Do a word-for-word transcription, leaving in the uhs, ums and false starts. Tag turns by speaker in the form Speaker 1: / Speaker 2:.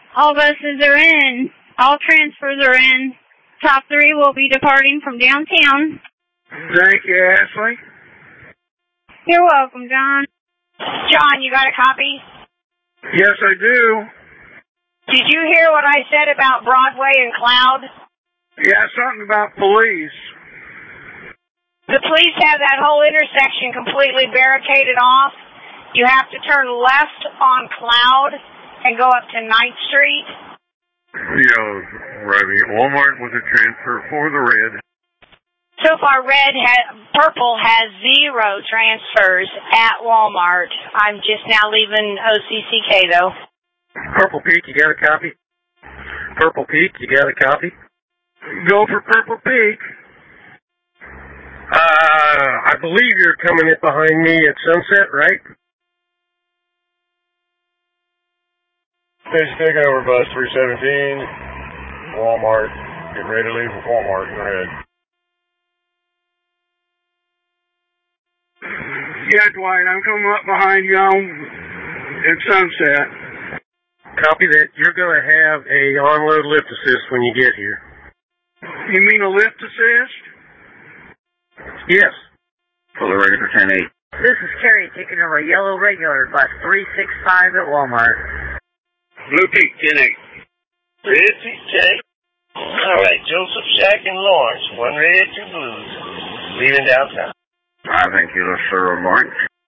Speaker 1: All buses are in. All transfers are in. Top three will be departing from downtown.
Speaker 2: Thank you, Ashley.
Speaker 1: You're welcome, John.
Speaker 3: John, you got a copy?
Speaker 2: Yes, I do.
Speaker 3: Did you hear what I said about Broadway and Cloud?
Speaker 2: Yeah, something about police.
Speaker 3: The police have that whole intersection completely barricaded off. You have to turn left on Cloud and go up to ninth Street.
Speaker 4: Yeah, arriving at Walmart with a transfer for the red.
Speaker 3: So far, red ha- purple has zero transfers at Walmart. I'm just now leaving O C C K, though.
Speaker 5: Purple Peak, you got a copy? Purple Peak, you got a copy?
Speaker 2: Go for Purple Peak.
Speaker 5: Uh, I believe you're coming in behind me at Sunset, right?
Speaker 4: Station taking over bus three seventeen, Walmart. Getting ready to leave with Walmart. Go ahead.
Speaker 2: Yeah, Dwight, I'm coming up behind you on at Sunset.
Speaker 5: Copy that. You're going to have a on-load lift assist when you get here.
Speaker 2: You mean a lift assist?
Speaker 5: Yes.
Speaker 6: Fully ready for ten eight.
Speaker 7: This is Carrie taking over yellow regular bus three six five at Walmart.
Speaker 6: Blue Peak, ten eight.
Speaker 8: Red Peak, check. All right, Joseph, Shack, and Lawrence. One red, two blues. Leaving downtown.
Speaker 6: I think you'll serve Lawrence.